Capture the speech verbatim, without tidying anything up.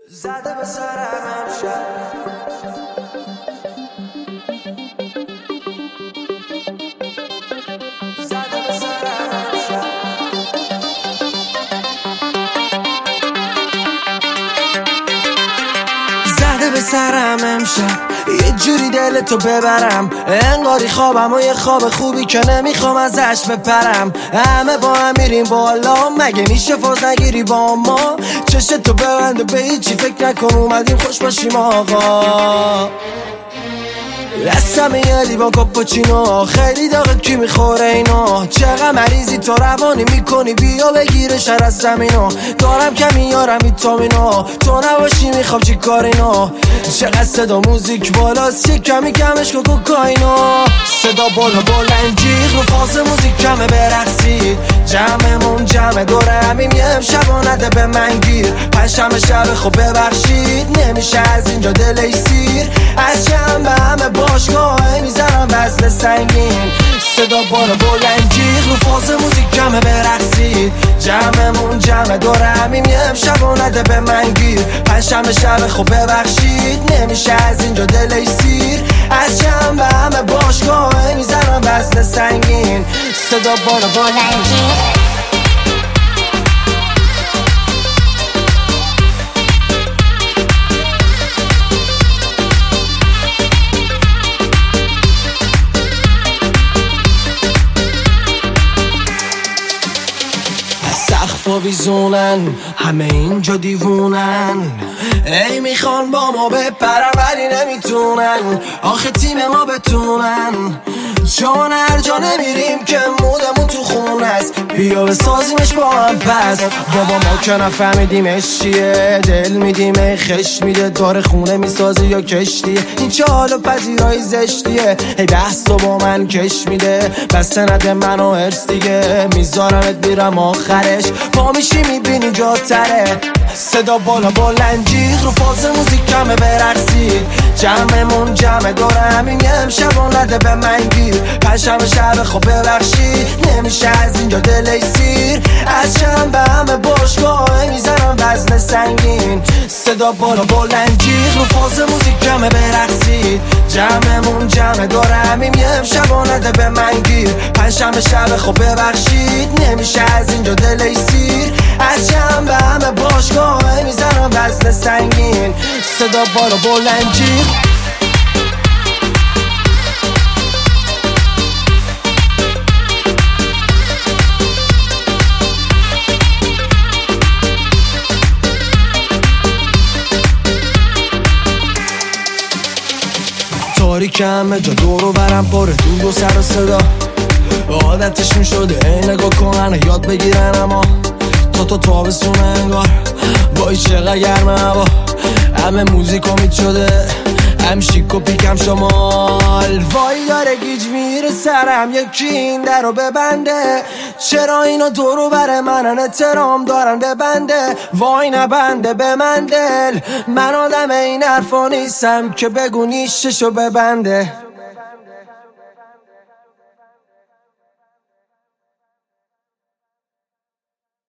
زده به سرم امشب زده به سرم امشب زده به سرم امشب یه جوری دلتو ببرم، انگاری خوابم و یه خواب خوبی که نمیخوام ازش بپرم. همه با هم میریم بالا، مگه میشه فاز نگیری با ما؟ چشتو ببند و به هیچی فکر نکن، اومدیم خوش باشیم آقا. دستم یه لیوان کاپوچینو، خیلی داغه کی میخوره اینو؟ چقدر مریضی تو روانی میکنی، بیا بگیره شر از زمینو. دارم کمی یارم ویتامینو، تو نباشی میخوام چی کار اینو؟ چقدر صدا موزیک بالاست، یه کمی کمش کن کوکائینو. صدا بالا بلند جیغ رو فاز موزیک کمه برقصید، جمعمون جمع دوره همیم یه امشب و نده به من گیر. پنجشنبه شب خب ببخشید، نمیشه از اینجا دلی سیر. از شنبه به همه باشگاه میزنم وزن سنگین، صدا بالا بلند جیغ رو فاز موزیک کمه برقصید، جمعمون جمع دوره همیم یه امشب و نده به من گیر. پنجشنبه شب خب ببخشید، نمیشه از اینجا دلی سیر. از شنبه به همه باشگاه میزنم وزن سنگین، صدا بالا بلند جیغ. سقفا ویزونن، همه اینجا دیوونن، ای میخوان با ما بپرن ولی نمیتونن. آخه تیم ما بتونن، چون هر جا نمیریم که مودمون تو خون است. بیا بسازیمش با هم پس، بابا ما که نفهمیدیمش چیه. دل میدیم ای خش میده، داره خونه میسازی یا کشتیه. این چه حال و پذیرایی زشتیه، ای بحث تو با من کش میده. بسته نده منو هرس دیگه، میذارمت میرم آخرش. پا میشی میبینی جا تره، صدا بالا بلند جیغ رو فاز موزیک کمه برقصید، جمعمون جمع دوره همین یه امشب و نده به من گیر. پنجشنبه شب خب ببخشید، نمیشه از اینجا دلی سیر. از شنبه همه باشگاه میزنم وزن سنگین، صدا بالا بلند جیغ رو فاز موزیک کمه برقصید، جمعمون جمع دوره همین یه امشب و نده به من گیر. پنجشنبه شب خب ببخشید، نمیشه از اینجا دلی سیر. از شنبه همه باشگاه میزنم وزن سنگین، صدا بالا بلند جیغ. تاریک همه جا دورو برم پاره دود و سر و صدا، عادتش میشده ای نگاه کنن یاد بگیرن. اما تا تو تابستونه انگار، وای چقدر گرمه هوا. همه موزیک امید شده، هم شیک و پیکم شمال. وای داره گیج میره سرم، یکی این در رو ببنده. چرا اینا دورو بر منن احترام دارن ببنده؟ وای نبنده به من دل، من آدم این حرفا نیستم که بگو نیششو ببنده.